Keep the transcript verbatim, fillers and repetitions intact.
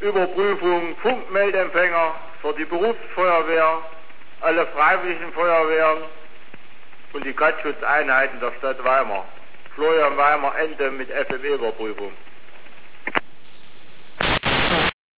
Überprüfung Funkmeldempfänger für die Berufsfeuerwehr, alle freiwilligen Feuerwehren und die Brandschutzeinheiten der Stadt Weimar. Florian Weimar, Ende mit F M E-Überprüfung.